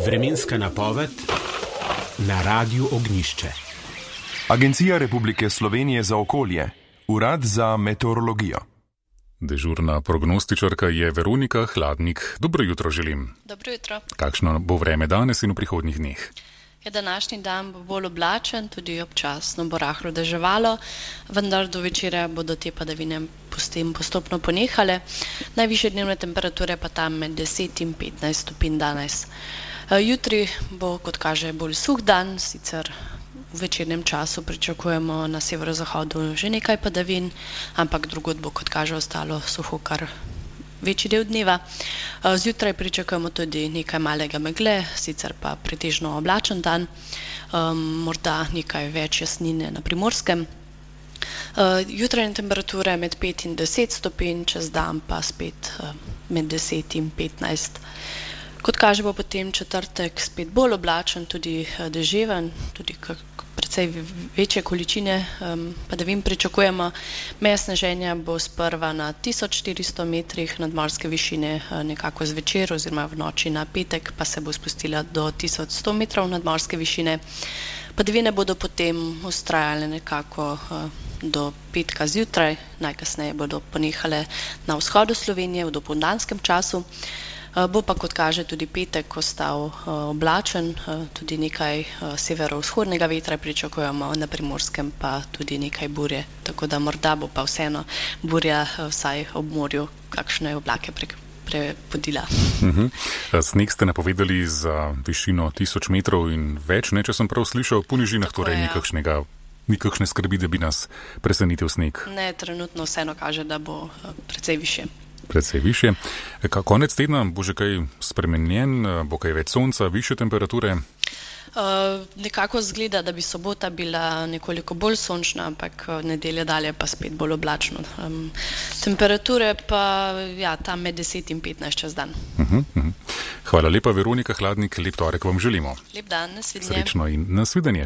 Vremenska napoved na Radiu Ognjišče. Agencija Republike Slovenije za okolje, Urad za meteorologijo. Dežurna prognostičarka je Veronika Hladnik. Dobro jutro želim. Dobro jutro. Kakšno bo vreme danes in v prihodnjih dneh? Današnji dan bo bolj oblačen, tudi občasno bo rahlo deževalo, vendar do večera bodo te padavine postopno ponehale. Najvišje dnevne temperature pa tam med 10 in 15 stopinj danes. Jutri bo, kot kaže, bolj suh dan, sicer v večernem času pričakujemo na severozahodu že nekaj padavin, ampak drugod bo, kot kaže, ostalo suho kar večji del dneva. Zjutraj pričakujemo tudi nekaj malega megle, sicer pa pretežno oblačen dan, morda nekaj več jasnine na Primorskem. Jutranje temperature med 5 in 10 stopinj, čez dan pa spet med 10 in 15. Kot kaže, bo potem četrtek spet bolj oblačen, tudi deževen, tudi precej večje količine padavin pričakujemo. Meja sneženja bo sprva na 1400 metrih nadmorske višine nekako zvečer oziroma v noči na petek, pa se bo spustila do 1100 metrov nadmorske višine. Padavine bodo potem vztrajale nekako do petka zjutraj, najkasneje bodo ponehale na vzhodu Slovenije v dopoldanskem času. Bo pa, kot kaže, tudi petek ostal oblačen, tudi nekaj severovzhodnega vetra pričakujemo, na Primorskem pa tudi nekaj burje, tako da morda bo pa vseeno burja vsaj ob morju kakšne oblake prepodila. Sneg ste napovedali za višino 1000 metrov in več, ne, če sem prav slišal, po nižinah torej nikakšne skrbi, da bi nas presenetil sneg. Ne, trenutno vseeno kaže, da bo precej više. Predvsej više. Konec tedna bo že kaj spremenjen, bo kaj več sonca, više temperature? Nekako zgleda, da bi sobota bila nekoliko bolj sončna, ampak nedelja dalje pa spet bolj oblačno. Temperature pa tam med 10 in 15 čez dan. Hvala lepa, Veronika Hladnik, lep torek vam želimo. Lep dan, nasvidenje. Srečno in nasvidenje.